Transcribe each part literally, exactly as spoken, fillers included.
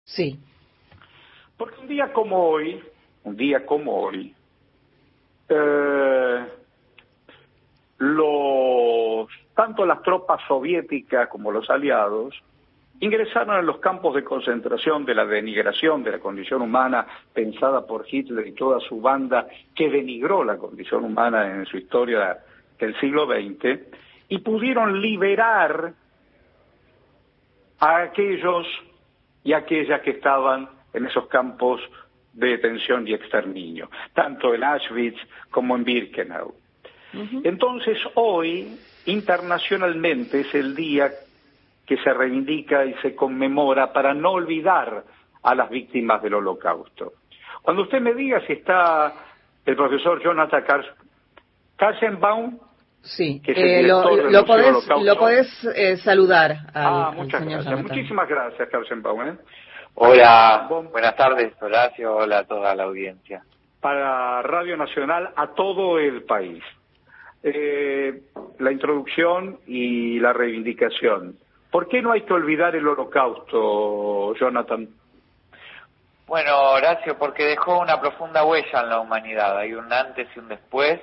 Sí. Porque un día como hoy, un día como hoy, eh, los, tanto las tropas soviéticas como los aliados ingresaron a los campos de concentración de la denigración de la condición humana pensada por Hitler y toda su banda que denigró la condición humana en su historia del siglo veinte, y pudieron liberar a aquellos y aquellas que estaban en esos campos de detención y exterminio, tanto en Auschwitz como en Birkenau. Uh-huh. Entonces hoy, internacionalmente, es el día que se reivindica y se conmemora para no olvidar a las víctimas del Holocausto. Cuando usted me diga si está el profesor Jonathan Katzenbaum, sí, que es eh, el lo, director del lo Museo podés, Holocausto. Lo podés eh, saludar al, ah, al muchas señor gracias. Jonathan. Muchísimas gracias, Katzenbaum. ¿eh? Hola, buenas tardes, Horacio, hola a toda la audiencia. Para Radio Nacional, a todo el país. Eh, la introducción y la reivindicación. ¿Por qué no hay que olvidar el Holocausto, Jonathan? Bueno, Horacio, porque dejó una profunda huella en la humanidad. Hay un antes y un después.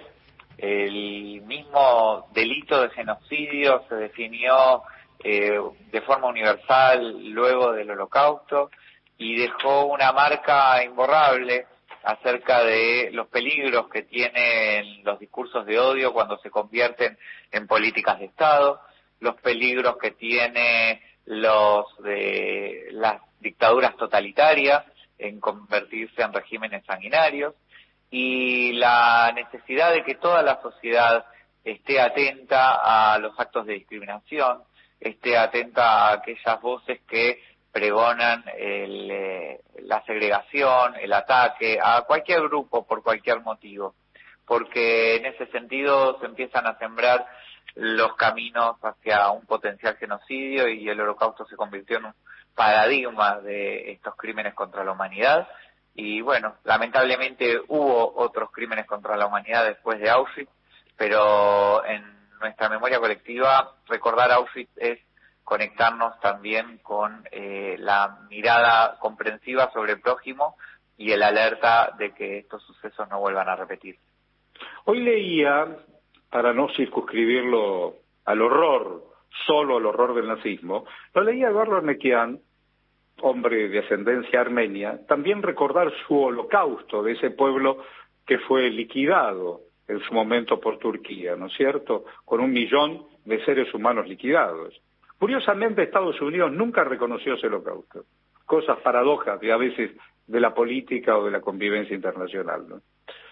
El mismo delito de genocidio se definió eh, de forma universal luego del Holocausto y dejó una marca imborrable acerca de los peligros que tienen los discursos de odio cuando se convierten en políticas de Estado, los peligros que tiene los de las dictaduras totalitarias en convertirse en regímenes sanguinarios, y la necesidad de que toda la sociedad esté atenta a los actos de discriminación, esté atenta a aquellas voces que pregonan el, eh, la segregación, el ataque a cualquier grupo por cualquier motivo, porque en ese sentido se empiezan a sembrar los caminos hacia un potencial genocidio, y el Holocausto se convirtió en un paradigma de estos crímenes contra la humanidad. Y bueno, lamentablemente hubo otros crímenes contra la humanidad después de Auschwitz, pero en nuestra memoria colectiva recordar Auschwitz es conectarnos también con eh, la mirada comprensiva sobre el prójimo y el alerta de que estos sucesos no vuelvan a repetirse. Hoy leía, para no circunscribirlo al horror, solo al horror del nazismo, lo leía Eduardo Arnequian, hombre de ascendencia armenia, también recordar su holocausto de ese pueblo que fue liquidado en su momento por Turquía, ¿no es cierto?, con un millón de seres humanos liquidados. Curiosamente, Estados Unidos nunca reconoció ese holocausto. Cosas paradojas de a veces de la política o de la convivencia internacional, ¿no?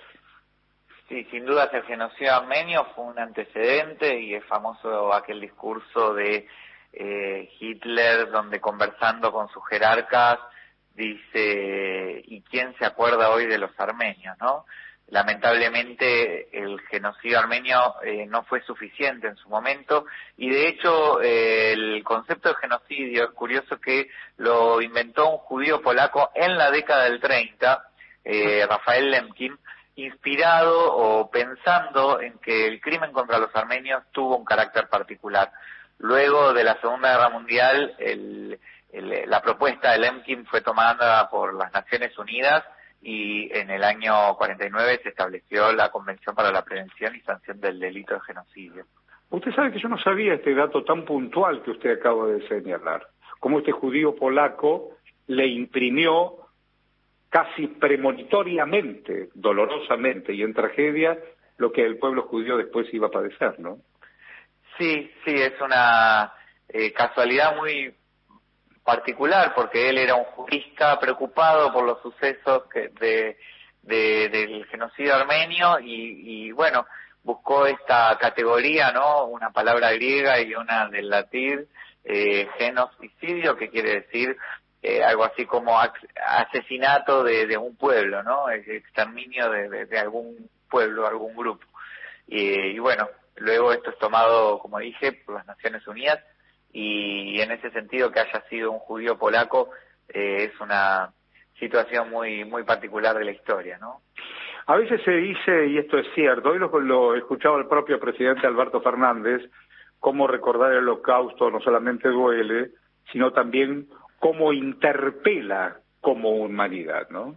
Sí, sin duda el genocidio armenio fue un antecedente, y es famoso aquel discurso de eh, Hitler donde, conversando con sus jerarcas, dice: ¿y quién se acuerda hoy de los armenios, no? Lamentablemente el genocidio armenio eh, no fue suficiente en su momento, y de hecho eh, el concepto de genocidio es curioso que lo inventó un judío polaco en la década del treinta, eh, Rafael Lemkin, inspirado o pensando en que el crimen contra los armenios tuvo un carácter particular. Luego de la Segunda Guerra Mundial, el, el, la propuesta de Lemkin fue tomada por las Naciones Unidas, y en el año cuarenta y nueve se estableció la Convención para la Prevención y Sanción del Delito de Genocidio. Usted sabe que yo no sabía este dato tan puntual que usted acaba de señalar, cómo este judío polaco le imprimió casi premonitoriamente, dolorosamente y en tragedia, lo que el pueblo judío después iba a padecer, ¿no? Sí, sí, es una eh, casualidad muy particular, porque él era un jurista preocupado por los sucesos que de, de del genocidio armenio, y, y bueno, buscó esta categoría, ¿no? Una palabra griega y una del latín, eh, genocidio, que quiere decir eh, algo así como asesinato de, de un pueblo, ¿no? Exterminio de, de, de algún pueblo, algún grupo. Y, y bueno, luego esto es tomado, como dije, por las Naciones Unidas, y en ese sentido que haya sido un judío polaco eh, es una situación muy muy particular de la historia, ¿no? A veces se dice, y esto es cierto, hoy lo, lo escuchaba el propio presidente Alberto Fernández, cómo recordar el Holocausto no solamente duele, sino también cómo interpela como humanidad, ¿no?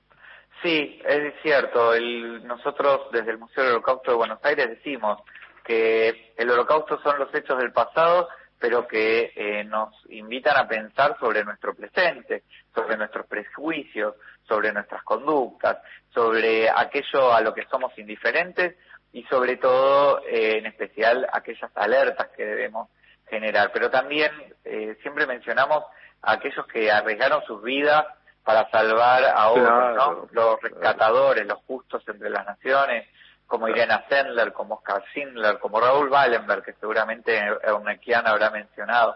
Sí, es cierto. El, nosotros desde el Museo del Holocausto de Buenos Aires decimos que el Holocausto son los hechos del pasado, pero que eh, nos invitan a pensar sobre nuestro presente, sobre nuestros prejuicios, sobre nuestras conductas, sobre aquello a lo que somos indiferentes y sobre todo, eh, en especial, aquellas alertas que debemos generar. Pero también eh, siempre mencionamos a aquellos que arriesgaron sus vidas para salvar a otros, claro, ¿no? Los rescatadores, los justos entre las naciones, como Irena Sendler, como Oscar Schindler, como Raúl Wallenberg, que seguramente Eurnequian habrá mencionado.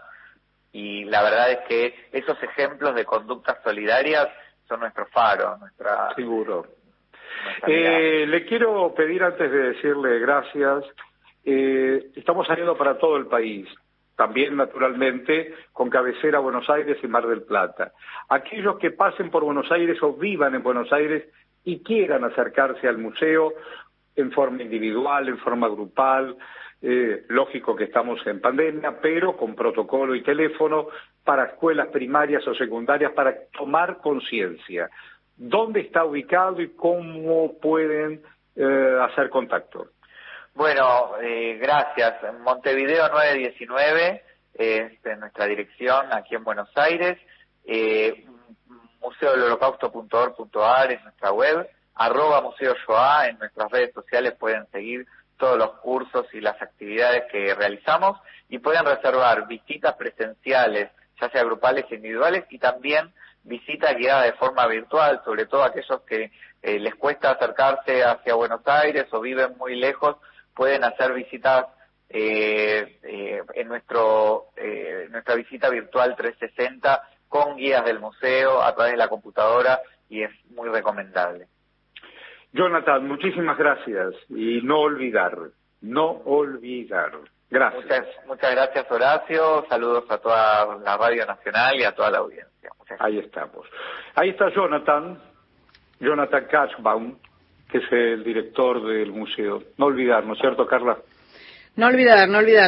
Y la verdad es que esos ejemplos de conductas solidarias son nuestro faro, nuestra... Seguro. Nuestra eh, le quiero pedir, antes de decirle gracias, eh, estamos saliendo para todo el país, también naturalmente con cabecera Buenos Aires y Mar del Plata. Aquellos que pasen por Buenos Aires o vivan en Buenos Aires y quieran acercarse al museo en forma individual, en forma grupal, eh, lógico que estamos en pandemia, pero con protocolo y teléfono para escuelas primarias o secundarias para tomar conciencia. ¿Dónde está ubicado y cómo pueden eh, hacer contacto? Bueno, eh, gracias. Montevideo nueve diecinueve es eh, nuestra dirección aquí en Buenos Aires. Eh, museo del holocausto punto org punto a r es nuestra web. Arroba Museo Shoah, en nuestras redes sociales pueden seguir todos los cursos y las actividades que realizamos y pueden reservar visitas presenciales, ya sea grupales e individuales, y también visitas guiadas de forma virtual, sobre todo aquellos que eh, les cuesta acercarse hacia Buenos Aires o viven muy lejos, pueden hacer visitas eh, eh, en nuestro eh, nuestra visita virtual trescientos sesenta con guías del museo a través de la computadora y es muy recomendable. Jonathan, muchísimas gracias y no olvidar, no olvidar. Gracias. Muchas, muchas gracias, Horacio. Saludos a toda la Radio Nacional y a toda la audiencia. Muchas Ahí estamos. Ahí está Jonathan, Jonathan Katchbaum, que es el director del museo. No olvidar, ¿no es cierto, Carla? No olvidar, no olvidar.